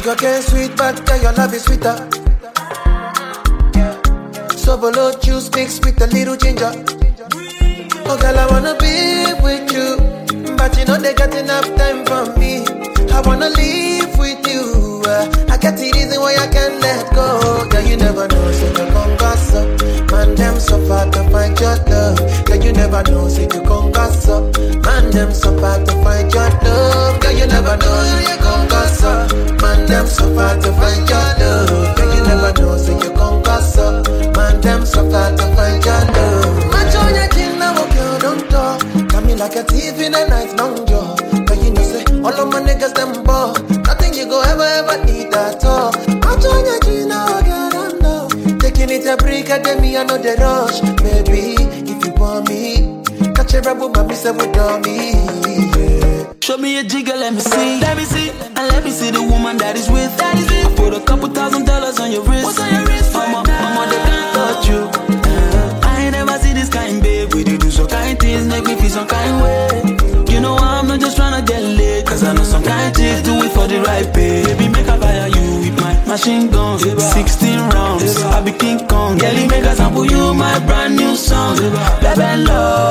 Sugar sweet, but girl, your love is sweeter. Sobolo juice mixed with a little ginger. Oh girl, I wanna be with you, but you know they got enough time for me. I wanna live with you. I get the reason why I can't let go. Girl, you never know, so you come gas up. Man, them so far to find your love. Girl, you never know, so you come gas up. Man, them so far to find your love. Girl, you never know, so you come gas up. Man, them so far to find your love. Girl, you never know, so you come gas up. Man, them so far to find your love. Match on your chin, now girl, don't talk. Got me like a thief in the night, long jaw. But you know, say, all of my niggas, them ball. Nothing you go ever need at all. Match on your chin, now girl, don't know. Taking it a break, at me, I know the rush. Baby, if you want me, catch a rebel, mommy, say, with me. Yeah. Show me a jigger, let me see. Let me see. And let me see the woman that is with. That is it. I put a couple $1,000 on your wrist. What's on your wrist? Mama, they can't touch you. I ain't never see this kind, babe. We do some kind things, make me feel some kind way. You know I'm not just tryna get laid, cause I know some kind chicks do it for the right pay. Baby, make I fire you with my machine guns, 16 rounds, I be King Kong. Girlie, make I sample you my brand new song, Baby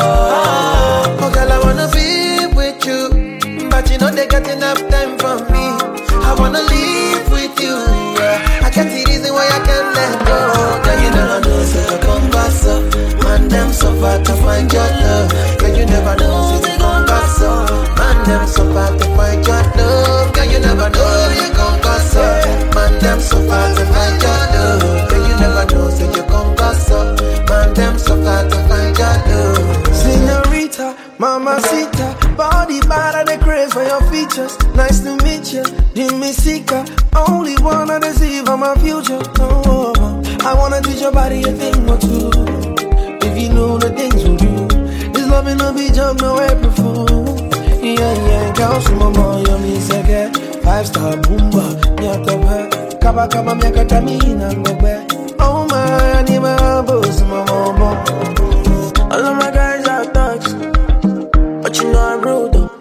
Love. Oh girl, I wanna be with you, but you know they got enough time for me. I wanna live with you, yeah. I can't see reason why I can't let go. Girl, you never know, so you come back up. Man, them so far to find your love. Girl, you never know, so you come back up. Man, them so far to find your love. Girl, you never know, so you come back up. Man, them so far to find your love. Girl, you never know, so you come back up. Man, them so far to find your love. Senorita, mamacita, body bad and the craze for your features. Nice to meet you, Jimmy Sika. Only wanna deceive on my future. Oh, I wanna teach your body a thing or two. If you know the things we do, this love ain't no be jump, no April Fool. Yeah, girl, so mama, you me seke 5-star boomba, nyatobe. Kaba, miaka tamina, ngobe. Oh my, I need my boss, mama. All of my guys are thugs, but you know I'm rude though.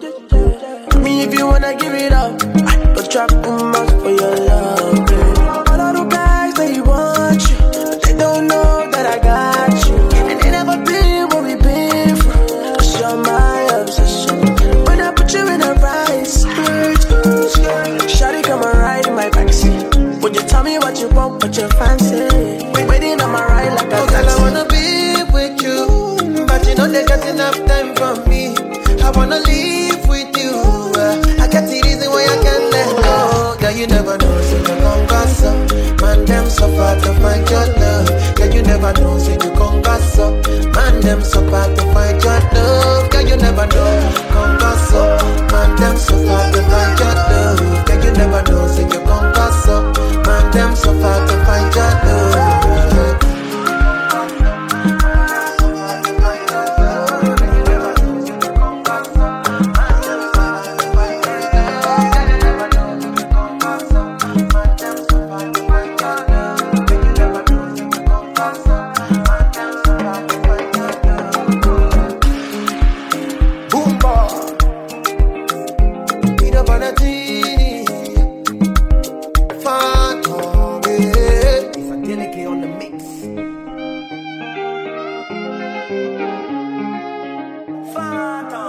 Me if you wanna give it up, I go trap much for your love, babe. All of the guys, they want you, but they don't know that I got you. And they never been what we've been through, cause you're my obsession. When I put you in a right skirt, shawty come and ride in my backseat. Would you tell me what you want, what you fancy? Waiting on my ride like a taxi. Girl, I wanna be with you, but you know they got enough time for me. I wanna live with you. I got the reason why I can't let go. Girl, you never know, so you come gas up. Man, them so far to find your love. Girl, you never know, so you come gas up. Man, them so far to find your love. Girl, you never know, come gas up. Man, them so far to find your love. Girl, you never know, so you come gas up. Man, them so far to find your love. Fanta.